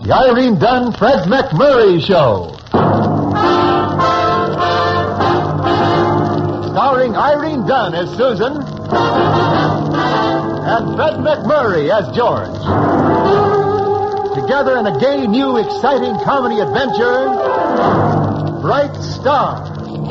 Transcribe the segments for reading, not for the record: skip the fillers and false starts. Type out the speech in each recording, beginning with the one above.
The Irene Dunn, Fred McMurray Show. Starring Irene Dunn as Susan and Fred McMurray as George. Together in a gay, new, exciting comedy adventure, Bright Star.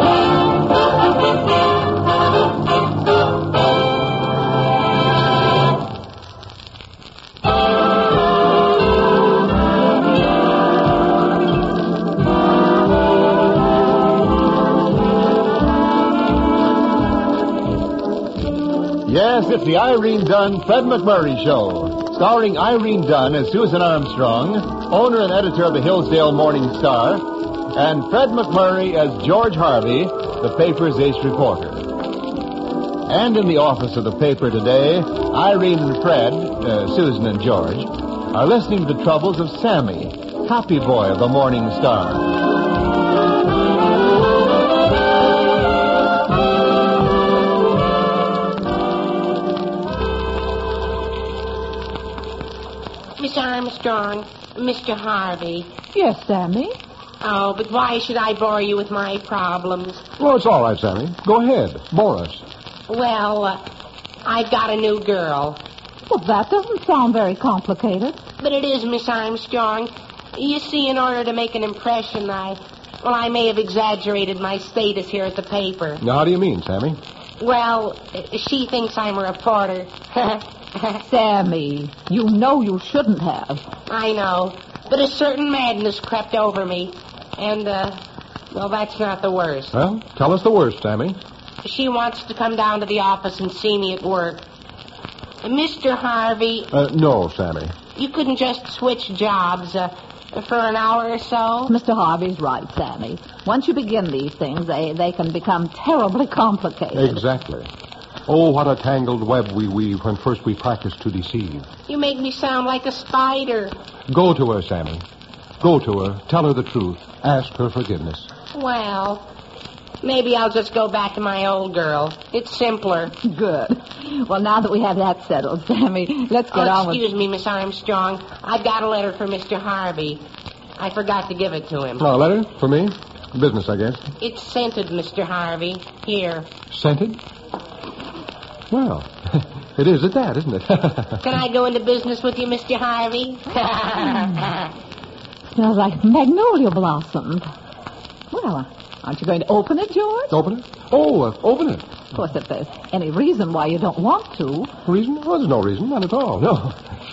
Yes, it's the Irene Dunn, Fred McMurray Show. Starring Irene Dunn as Susan Armstrong, owner and editor of the Hillsdale Morning Star, and Fred McMurray as George Harvey, the paper's ace reporter. And in the office of the paper today, Irene and Fred, Susan and George, are listening to the troubles of Sammy, copy boy of the Morning Star. Miss Armstrong, Mr. Harvey. Yes, Sammy? Oh, but why should I bore you with my problems? Well, it's all right, Sammy. Go ahead. Bore us. Well, I've got a new girl. Well, that doesn't sound very complicated. But it is, Miss Armstrong. You see, in order to make an impression, I may have exaggerated my status here at the paper. Now, how do you mean, Sammy? Well, she thinks I'm a reporter. Sammy, you know you shouldn't have. I know. But a certain madness crept over me. And, well, that's not the worst. Well, tell us the worst, Sammy. She wants to come down to the office and see me at work. Mr. Harvey... No, Sammy. You couldn't just switch jobs for an hour or so? Mr. Harvey's right, Sammy. Once you begin these things, they can become terribly complicated. Exactly. Oh, what a tangled web we weave when first we practice to deceive. You make me sound like a spider. Go to her, Sammy. Go to her. Tell her the truth. Ask her forgiveness. Well, maybe I'll just go back to my old girl. It's simpler. Good. Well, now that we have that settled, Sammy, let's get on with... Excuse me, Miss Armstrong. I've got a letter for Mr. Harvey. I forgot to give it to him. Oh, a letter? For me? Business, I guess. It's scented, Mr. Harvey. Here. Scented? Well, it is at that, isn't it? Can I go into business with you, Mr. Harvey? Smells like magnolia blossoms. Well, aren't you going to open it, George? Open it? Oh, open it. Of course, if there's any reason why you don't want to. Reason? Oh, there's no reason. None at all. No.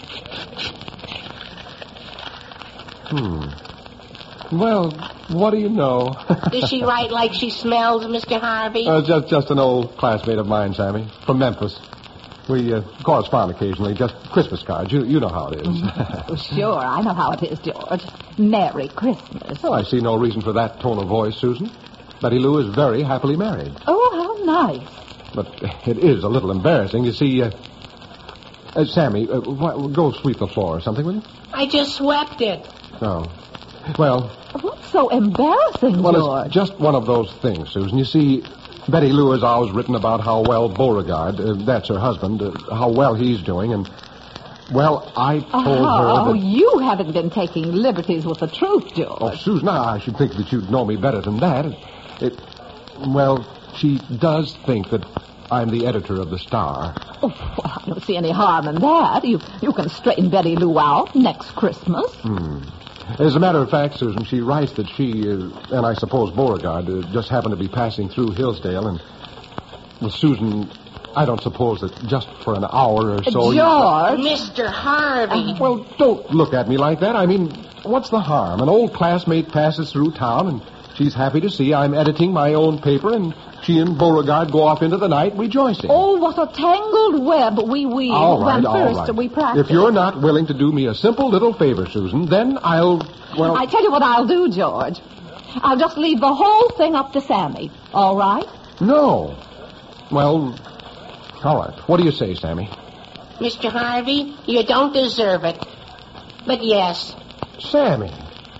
Well, what do you know? Does she write like she smells, Mr. Harvey? Just an old classmate of mine, Sammy, from Memphis. We correspond occasionally, just Christmas cards. You know how it is. Oh, sure, I know how it is, George. Merry Christmas. Well, I see no reason for that tone of voice, Susan. Betty Lou is very happily married. Oh, how nice. But it is a little embarrassing. You see, Sammy, go sweep the floor or something, will you? I just swept it. Oh. Well... What's so embarrassing, Well, George? it's just one of those things, Susan. You see, Betty Lou has always written about how well Beauregard, that's her husband, how well he's doing, and, well, I told her that... Oh, you haven't been taking liberties with the truth, George. Oh, Susan, I should think that you'd know me better than that. Well, she does think that I'm the editor of the Star. Oh, well, I don't see any harm in that. You can straighten Betty Lou out next Christmas. As a matter of fact, Susan, she writes that she, and I suppose Beauregard, just happened to be passing through Hillsdale, and, well, Susan, I don't suppose that just for an hour or so... George! Mr. Harvey! Well, don't look at me like that. I mean, what's the harm? An old classmate passes through town, and she's happy to see I'm editing my own paper, and she and Beauregard go off into the night rejoicing. Oh, what a tangled web we weave when first we practice. If you're not willing to do me a simple little favor, Susan, then I'll... I tell you what I'll do, George. I'll just leave the whole thing up to Sammy. All right? No. Well, all right. What do you say, Sammy? Mr. Harvey, you don't deserve it. But yes. Sammy,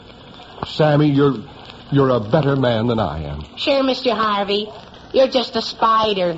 you're a better man than I am. Sure, Mr. Harvey. You're just a spider.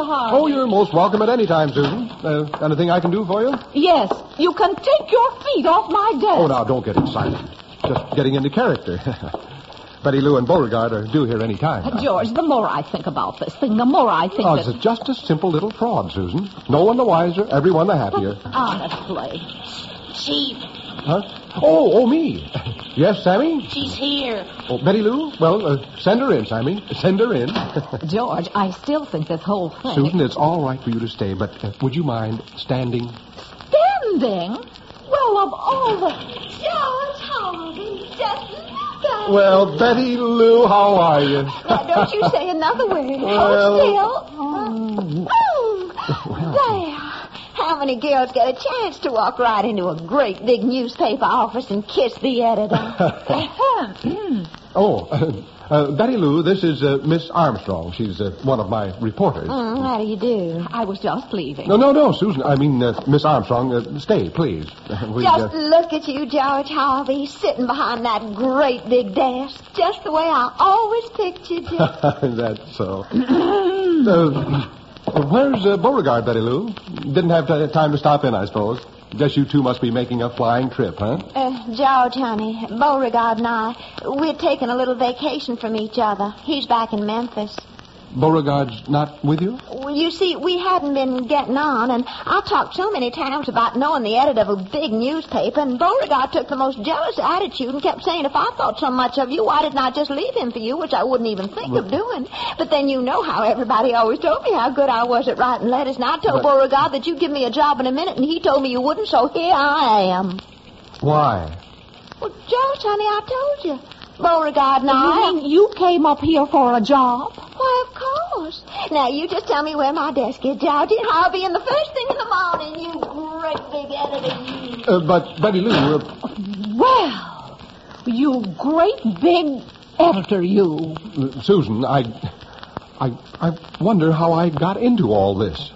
Mr. Harvey. Oh, you're most welcome at any time, Susan. Anything I can do for you? Yes, you can take your feet off my desk. Oh, now, don't get excited. Just getting into character. Betty Lou and Beauregard are due here any time. George, the more I think about this thing, the more I think It's just a simple little fraud, Susan. No one the wiser, everyone the happier. Honestly. Chief, Huh? Oh, me. Yes, Sammy? she's here. Oh, Betty Lou? Well, send her in, Sammy. Send her in. George, I still think this whole thing... Susan, it's all right for you to stay, but would you mind standing? Standing? Well, of all the... George Harvey, just look at Well, Betty Lou, how are you? Now, don't you say another word. Well- Hold still. There. How many girls get a chance to walk right into a great big newspaper office and kiss the editor? Betty Lou, this is Miss Armstrong. She's one of my reporters. How do you do? I was just leaving. No, Susan. I mean, Miss Armstrong, stay, please. Just look at you, George Harvey, sitting behind that great big desk, just the way I always pictured you. That's so. Where's Beauregard, Betty Lou? Didn't have time to stop in, I suppose. Guess you two must be making a flying trip, huh? George, honey, Beauregard and I, we're taking a little vacation from each other. He's back in Memphis. Beauregard's not with you? Well, you see, we hadn't been getting on, and I talked so many times about knowing the editor of a big newspaper, and Beauregard took the most jealous attitude and kept saying, if I thought so much of you, why didn't I just leave him for you, which I wouldn't even think of doing. But then you know how everybody always told me how good I was at writing letters, and I told Beauregard that you'd give me a job in a minute, and he told me you wouldn't, so here I am. Why? Well, George, honey, I told you. Beauregard and I... You mean you came up here for a job? Why, of course. Now, you just tell me where my desk is, Georgie, and I'll be in the first thing in the morning, you great big editor, you. But, Betty Lou... Well, you great big editor, you. Susan, I wonder how I got into all this.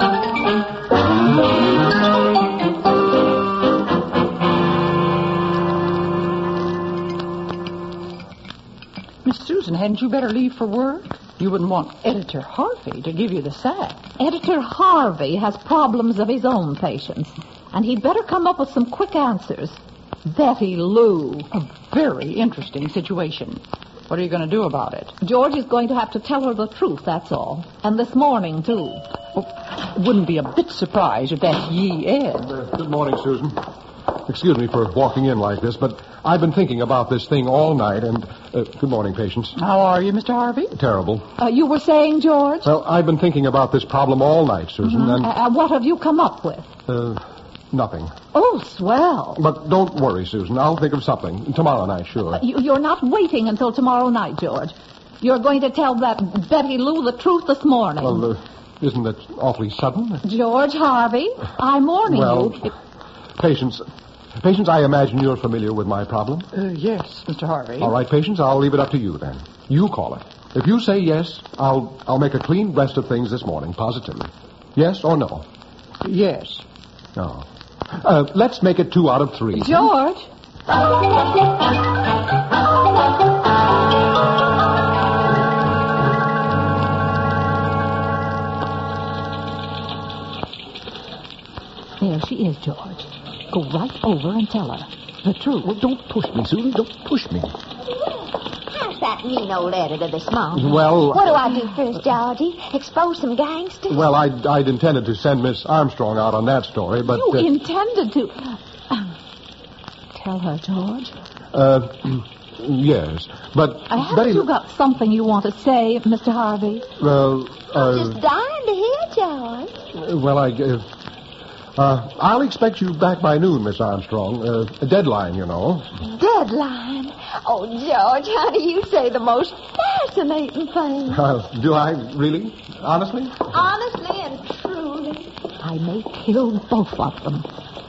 Miss Susan, hadn't you better leave for work? You wouldn't want Editor Harvey to give you the sack. Editor Harvey has problems of his own, Patience, and he'd better come up with some quick answers. Betty Lou. A very interesting situation. What are you going to do about it? George is going to have to tell her the truth, that's all. And this morning, too. Wouldn't be a bit surprised if that's ye Ed. Good morning, Susan. Excuse me for walking in like this, but I've been thinking about this thing all night, and... good morning, Patience. How are you, Mr. Harvey? Terrible. You were saying, George? Well, I've been thinking about this problem all night, Susan, and... what have you come up with? Nothing. Oh, swell. But don't worry, Susan. I'll think of something. Tomorrow night, sure. You're not waiting until tomorrow night, George. You're going to tell that Betty Lou the truth this morning. Well, isn't that awfully sudden? George Harvey, I'm warning you. Patience, I imagine you're familiar with my problem. Yes, Mr. Harvey. All right, Patience, I'll leave it up to you then. You call it. If you say yes, I'll make a clean breast of things this morning, positively. Yes or no? Yes. No. Let's make it 2 out of 3. George. There she is, George. Go right over and tell her the truth. Well, don't push me, Susan. Don't push me. How's that mean old editor this morning? Well... What do I do first, Georgie? Expose some gangsters? Well, I'd intended to send Miss Armstrong out on that story, but... You intended to... tell her, George. Yes, but... Haven't Betty... you got something you want to say, Mr. Harvey? Well, I'm just dying to hear, George. Well, I'll expect you back by noon, Miss Armstrong. A deadline, you know. Deadline? Oh, George, honey, you say the most fascinating thing. Do I, really? Honestly? Honestly and truly. I may kill both of them.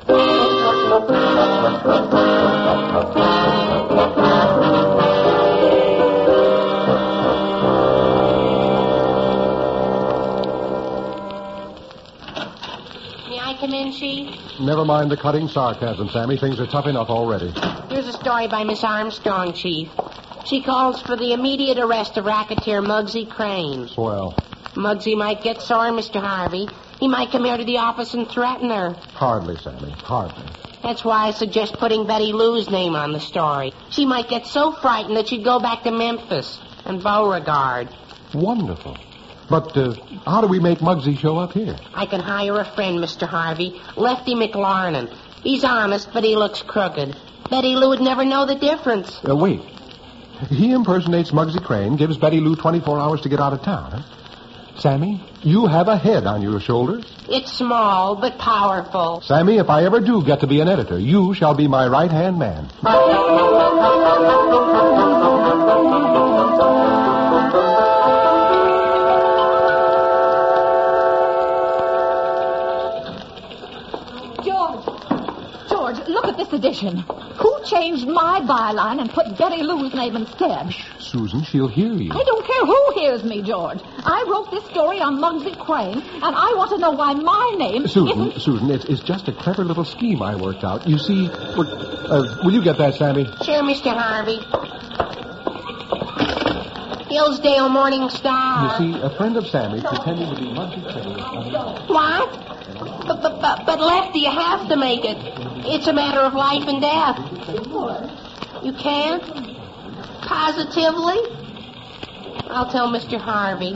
Come in, Chief. Never mind the cutting sarcasm, Sammy. Things are tough enough already. Here's a story by Miss Armstrong, Chief. She calls for the immediate arrest of racketeer Muggsy Crane. Swell. Muggsy might get sore, Mr. Harvey. He might come here to the office and threaten her. Hardly, Sammy. Hardly. That's why I suggest putting Betty Lou's name on the story. She might get so frightened that she'd go back to Memphis and Beauregard. Wonderful. But how do we make Muggsy show up here? I can hire a friend, Mr. Harvey, Lefty McLarnon. He's honest, but he looks crooked. Betty Lou would never know the difference. Wait. He impersonates Muggsy Crane, gives Betty Lou 24 hours to get out of town, huh? Sammy, you have a head on your shoulders. It's small, but powerful. Sammy, if I ever do get to be an editor, you shall be my right-hand man. George, look at this edition. Who changed my byline and put Betty Lou's name instead? Susan, she'll hear you. I don't care who hears me, George. I wrote this story on Muggsy Crane, and I want to know why my name isn't... Susan, it's just a clever little scheme I worked out. You see, will you get that, Sammy? Sure, Mr. Harvey. Hillsdale Morning Star. You see, a friend of Sammy's pretending to be Muggsy Crane. What? But Lefty, you have to make it. It's a matter of life and death. You can't? Positively? I'll tell Mr. Harvey.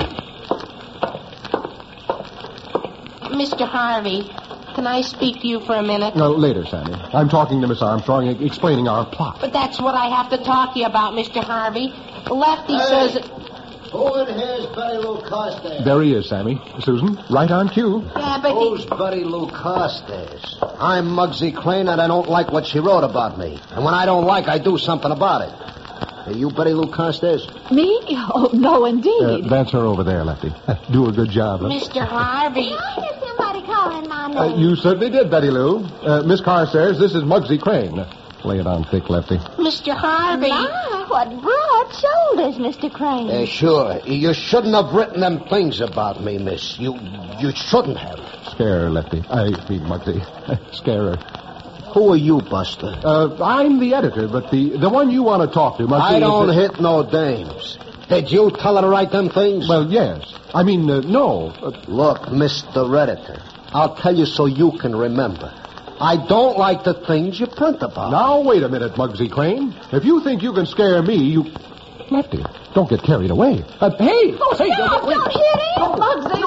Mr. Harvey, can I speak to you for a minute? No, later, Sammy. I'm talking to Miss Armstrong, explaining our plot. But that's what I have to talk to you about, Mr. Harvey. Lefty says... Who in here's Betty Lou Carstairs? There he is, Sammy. Susan, right on cue. Yeah, but Who's Betty Lou Carstairs? I'm Muggsy Crane, and I don't like what she wrote about me. And when I don't like, I do something about it. Are you Betty Lou Carstairs? Me? Oh, no, indeed. That's her over there, Lefty. Do a good job. Mr. Harvey... Why is somebody calling my name? You certainly did, Betty Lou. Miss Carstairs, this is Muggsy Crane. Lay it on thick, Lefty. Mr. Harvey... My, what broad shoulders, Mr. Crane. Sure. You shouldn't have written them things about me, miss. You shouldn't have. Scare her, Lefty. I mean, Muggsy. Scare her. Who are you, Buster? I'm the editor, but the one you want to talk to, Muggsy... I don't hit no dames. Did you tell her to write them things? Well, yes. I mean, no. Look, Mr. Editor, I'll tell you so you can remember. I don't like the things you print about. Now, wait a minute, Muggsy Crane. If you think you can scare me, you... Lefty, don't get carried away. Hey! Oh, hey, stop! Don't hit him! Muggsy,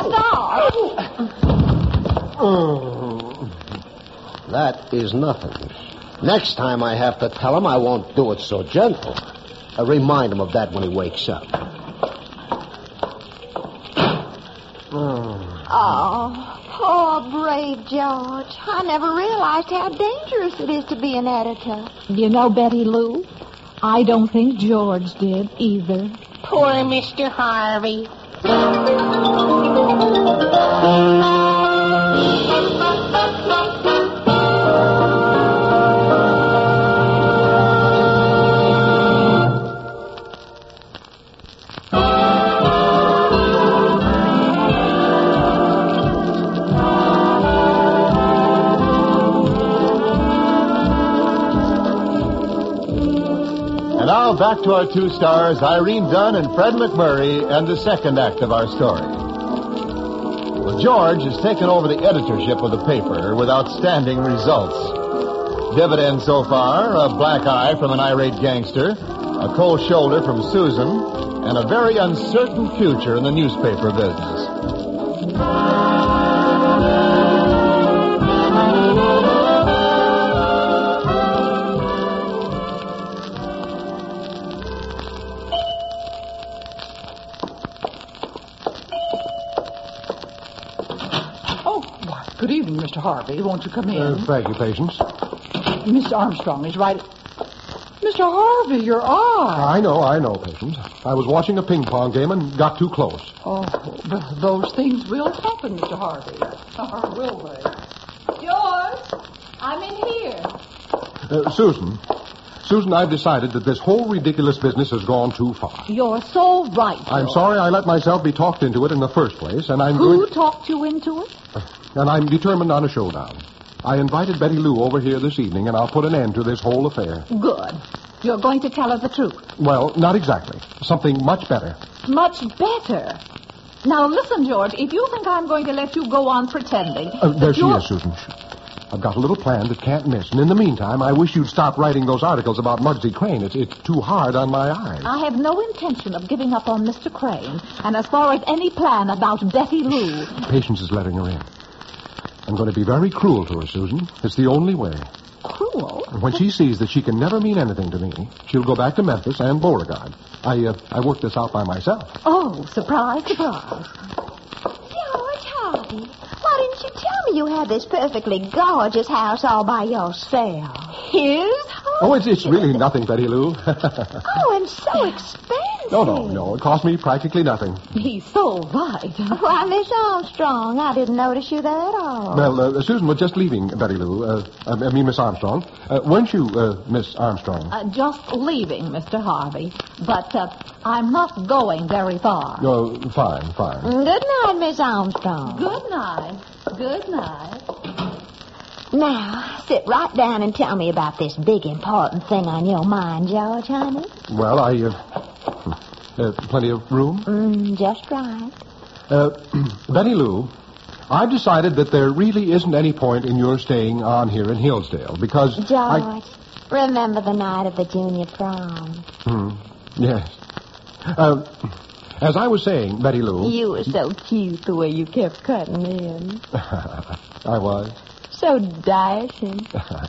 stop! That is nothing. Next time I have to tell him, I won't do it so gentle. Remind him of that when he wakes up. Oh, poor brave George. I never realized how dangerous it is to be an editor. You know, Betty Lou, I don't think George did either. Poor Mr. Harvey. Now back to our two stars, Irene Dunn and Fred McMurray, and the second act of our story. Well, George has taken over the editorship of the paper with outstanding results. Dividends so far, a black eye from an irate gangster, a cold shoulder from Susan, and a very uncertain future in the newspaper business. Good evening, Mr. Harvey. Won't you come in? Thank you, Patience. Mr. Armstrong is right. Mr. Harvey, your eye. I know, Patience. I was watching a ping pong game and got too close. Oh, those things will happen, Mr. Harvey. Or will they? George, I'm in here. Susan, I've decided that this whole ridiculous business has gone too far. You're so right, George. I'm sorry I let myself be talked into it in the first place, and I'm Who talked you into it? And I'm determined on a showdown. I invited Betty Lou over here this evening, and I'll put an end to this whole affair. Good. You're going to tell her the truth. Well, not exactly. Something much better. Much better? Now, listen, George, if you think I'm going to let you go on pretending... There she is, Susan. Shh. I've got a little plan that can't miss. And in the meantime, I wish you'd stop writing those articles about Muggsy Crane. It's too hard on my eyes. I have no intention of giving up on Mr. Crane. And as far as any plan about Betty Lou... Patience is letting her in. I'm going to be very cruel to her, Susan. It's the only way. Cruel? When she sees that she can never mean anything to me, she'll go back to Memphis and Beauregard. I worked this out by myself. Oh, surprise, surprise. George Harvey, why didn't you tell me you had this perfectly gorgeous house all by yourself? His house? Oh, it's really nothing, Betty Lou. Oh, and so expensive. No. It cost me practically nothing. He's so right. Why, Miss Armstrong, I didn't notice you there at all. Well, Susan was just leaving, Betty Lou. Miss Armstrong. Weren't you, Miss Armstrong? Just leaving, Mr. Harvey. But I'm not going very far. Oh, fine. Good night, Miss Armstrong. Good night. Good night. Now, sit right down and tell me about this big, important thing on your mind, George, honey. Well, plenty of room? Just right. Betty Lou, I've decided that there really isn't any point in your staying on here in Hillsdale, because George, remember the night of the junior prom? Yes. As I was saying, Betty Lou... You were so cute the way you kept cutting in. I was. So dashing.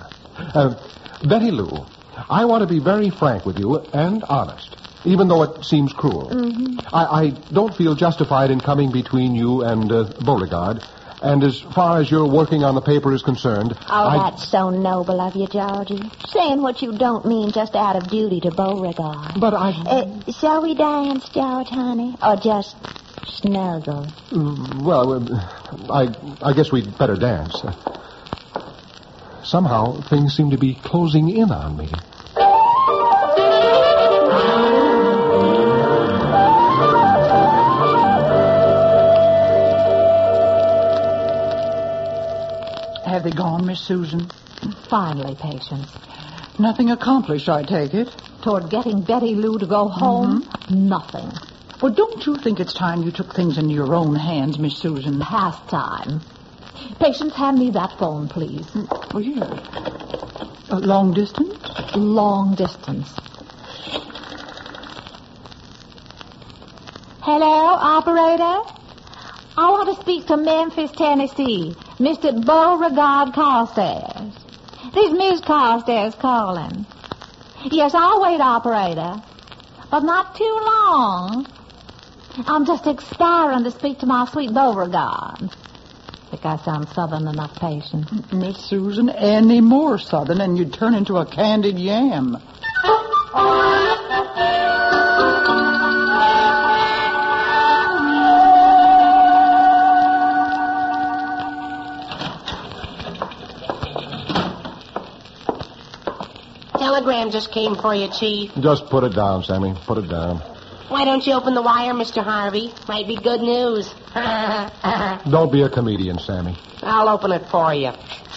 Betty Lou, I want to be very frank with you and honest, even though it seems cruel. I don't feel justified in coming between you and Beauregard, and as far as your working on the paper is concerned... That's so noble of you, Georgie. Saying what you don't mean just out of duty to Beauregard. But I... shall we dance, George, honey? Or just snuggle? I guess we'd better dance. Somehow, things seem to be closing in on me. Have they gone, Miss Susan? Finally, Patience. Nothing accomplished, I take it. Toward getting Betty Lou to go home, nothing. Well, don't you think it's time you took things into your own hands, Miss Susan? Past time. Patience, hand me that phone, please. Oh, here. Long distance? Long distance. Hello, operator? I want to speak to Memphis, Tennessee. Mr. Beauregard Carstairs. This is Miss Carstairs calling. Yes, I'll wait, operator. But not too long. I'm just expiring to speak to my sweet Beauregard. Think I sound southern enough, Patience? Miss Susan, any more southern and you'd turn into a candied yam. Telegram just came for you, Chief. Just put it down, Sammy. Put it down. Why don't you open the wire, Mr. Harvey? Might be good news. Don't be a comedian, Sammy. I'll open it for you.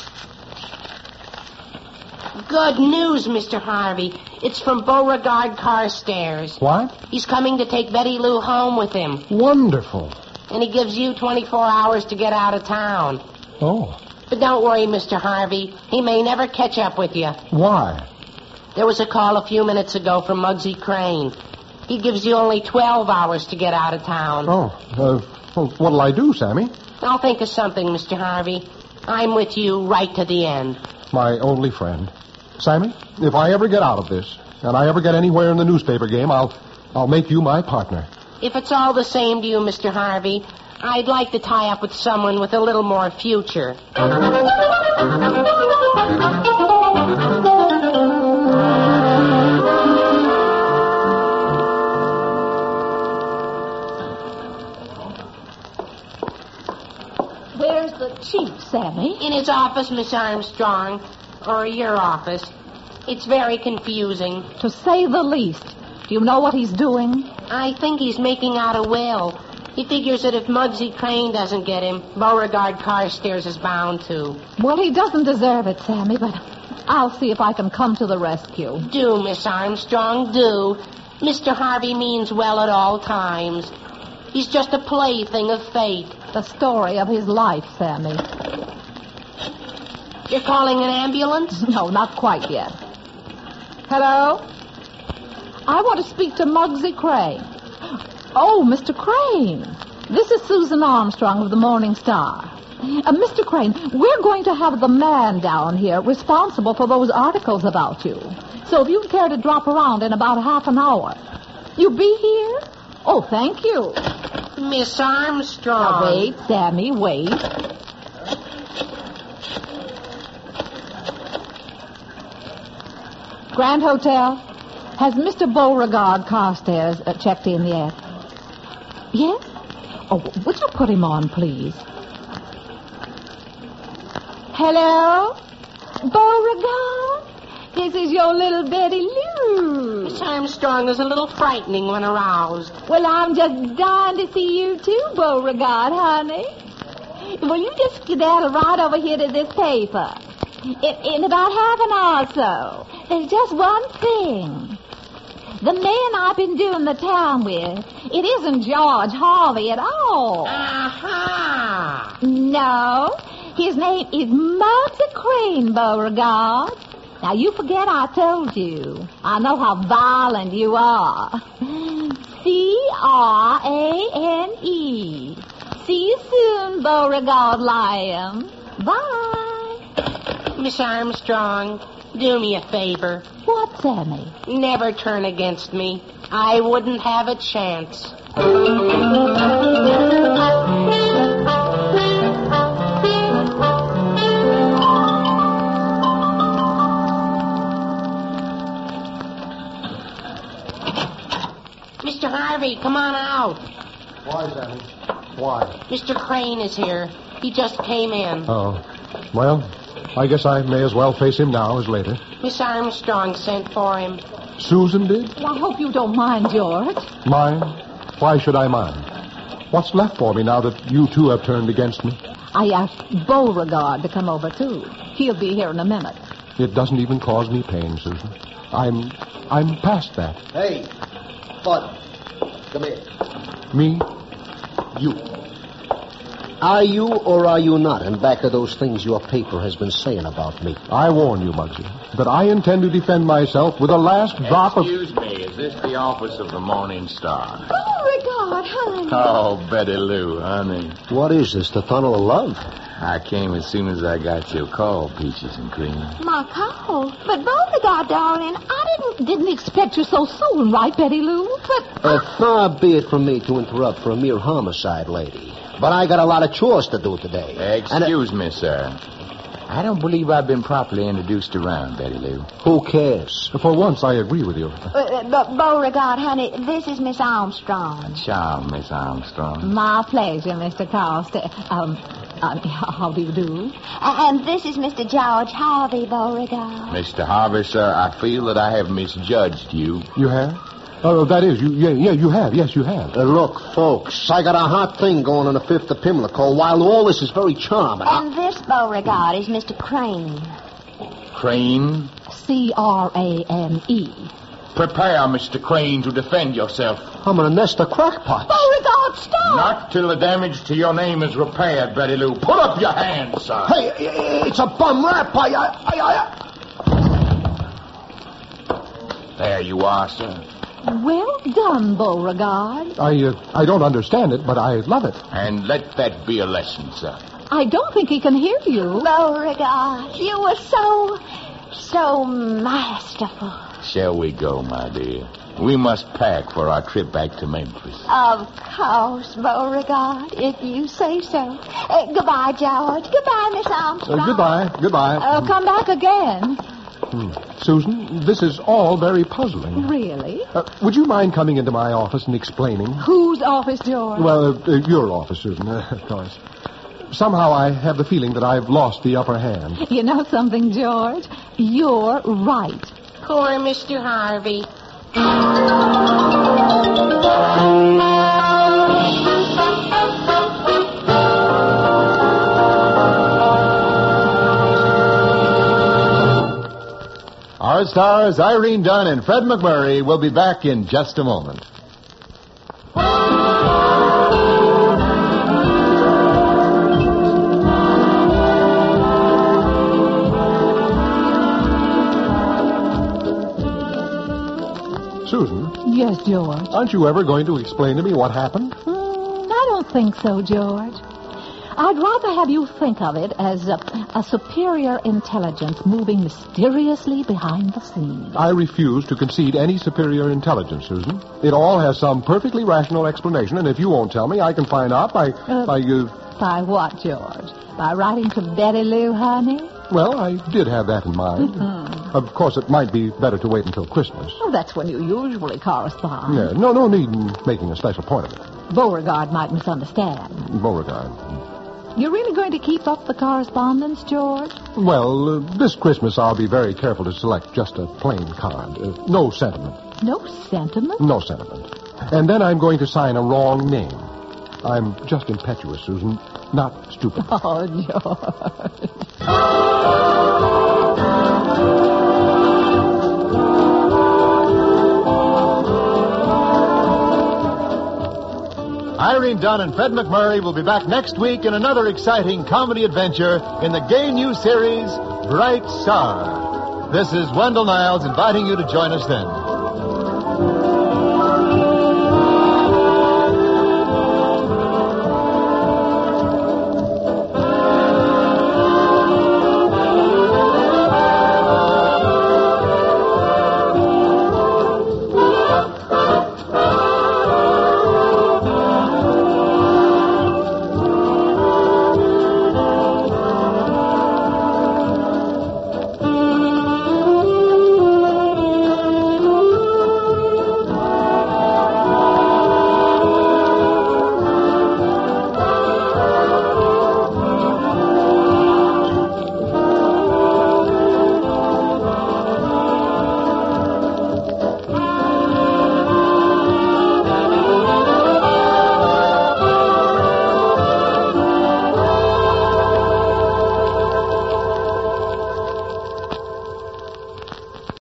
Good news, Mr. Harvey. It's from Beauregard Carstairs. What? He's coming to take Betty Lou home with him. Wonderful. And he gives you 24 hours to get out of town. Oh. But don't worry, Mr. Harvey. He may never catch up with you. Why? There was a call a few minutes ago from Muggsy Crane. He gives you only 12 hours to get out of town. Well, what'll I do, Sammy? I'll think of something, Mr. Harvey. I'm with you right to the end. My only friend. Sammy, if I ever get out of this, and I ever get anywhere in the newspaper game, I'll make you my partner. If it's all the same to you, Mr. Harvey, I'd like to tie up with someone with a little more future. Where's the chief, Sammy? In his office, Miss Armstrong. Or your office. It's very confusing. To say the least. Do you know what he's doing? I think he's making out a will. He figures that if Muggsy Crane doesn't get him, Beauregard Carstairs is bound to. Well, he doesn't deserve it, Sammy, but I'll see if I can come to the rescue. Do, Miss Armstrong, do. Mr. Harvey means well at all times. He's just a plaything of fate. The story of his life, Sammy. You're calling an ambulance? No, not quite yet. Hello? I want to speak to Muggsy Crane. Oh, Mr. Crane. This is Susan Armstrong of the Morning Star. Mr. Crane, we're going to have the man down here responsible for those articles about you. So if you'd care to drop around in about half an hour. You be here? Oh, thank you. Miss Armstrong. Now, wait, Sammy, wait. Grand Hotel. Has Mr. Beauregard Carstairs checked in yet? Yes? Oh, would you put him on, please? Hello? Beauregard? This is your little Betty Lou. Miss Armstrong is a little frightening when aroused. Well, I'm just dying to see you too, Beauregard, honey. Well, you just skedaddle right over here to this paper. In about half an hour or so. There's just one thing. The man I've been doing the town with, it isn't George Harvey at all. Aha! No. His name is Muggsy Crane, Beauregard. Now, you forget I told you. I know how violent you are. C-R-A-N-E. See you soon, Beauregard Lion. Bye. Miss Armstrong, do me a favor. What, Sammy? Never turn against me. I wouldn't have a chance. Mr. Harvey, come on out. Why, Sammy? Why? Mr. Crane is here. He just came in. Oh. Well, I guess I may as well face him now as later. Miss Armstrong sent for him. Susan did? Well, I hope you don't mind, George. Mind? Why should I mind? What's left for me now that you two have turned against me? I asked Beauregard to come over, too. He'll be here in a minute. It doesn't even cause me pain, Susan. I'm past that. Hey, Bud, come here. Me? You. Are you or are you not in back of those things your paper has been saying about me? I warn you, Muggsy, that I intend to defend myself with the last drop of... Excuse me, is this the office of the Morning Star? Beauregard, honey. Oh, Betty Lou, honey. What is this, the tunnel of love? I came as soon as I got your call, Peaches and Cream. My call. But Beauregard, darling, I Didn't expect you so soon, right, Betty Lou? But... Far be it from me to interrupt for a mere homicide, lady. But I got a lot of chores to do today. Excuse me, sir. I don't believe I've been properly introduced around, Betty Lou. Who cares? For once, I agree with you. But Beauregard, honey, this is Miss Armstrong. Charm, Miss Armstrong. My pleasure, Mr. Carstairs. How do you do? And this is Mr. George Harvey, Beauregard. Mr. Harvey, sir, I feel that I have misjudged you. You have? That is, you have. Yes, you have. Look, folks, I got a hot thing going on the 5th of Pimlico. While all this is very charming... And this, Beauregard, is Mr. Crane. Crane? C-R-A-N-E. Prepare, Mr. Crane, to defend yourself. I'm gonna nest a crackpot. Beauregard, stop! Not till the damage to your name is repaired, Betty Lou. Put up your hands, sir. Hey, it's a bum rap. There you are, sir. Well done, Beauregard. I don't understand it, but I love it. And let that be a lesson, sir. I don't think he can hear you. Beauregard, you were so masterful. Shall we go, my dear? We must pack for our trip back to Memphis. Of course, Beauregard, if you say so. Goodbye, George. Goodbye, Miss Armstrong. Goodbye. Come back again. Susan, this is all very puzzling. Really? Would you mind coming into my office and explaining? Whose office, George? Well, your office, Susan, of course. Somehow I have the feeling that I've lost the upper hand. You know something, George? You're right. Poor Mr. Harvey. Our stars, Irene Dunn and Fred McMurray, will be back in just a moment. Yes, George. Aren't you ever going to explain to me what happened? I don't think so, George. I'd rather have you think of it as a superior intelligence moving mysteriously behind the scenes. I refuse to concede any superior intelligence, Susan. It all has some perfectly rational explanation, and if you won't tell me, I can find out by By what, George? By writing to Betty Lou, honey? Well, I did have that in mind. Of course, it might be better to wait until Christmas. Well, that's when you usually correspond. Yeah, no need in making a special point of it. Beauregard might misunderstand. Beauregard. You're really going to keep up the correspondence, George? Well, this Christmas I'll be very careful to select just a plain card. No sentiment. No sentiment? No sentiment. And then I'm going to sign a wrong name. I'm just impetuous, Susan, not stupid. Oh, George. Irene Dunn and Fred McMurray will be back next week in another exciting comedy adventure in the gay new series, Bright Star. This is Wendell Niles inviting you to join us then.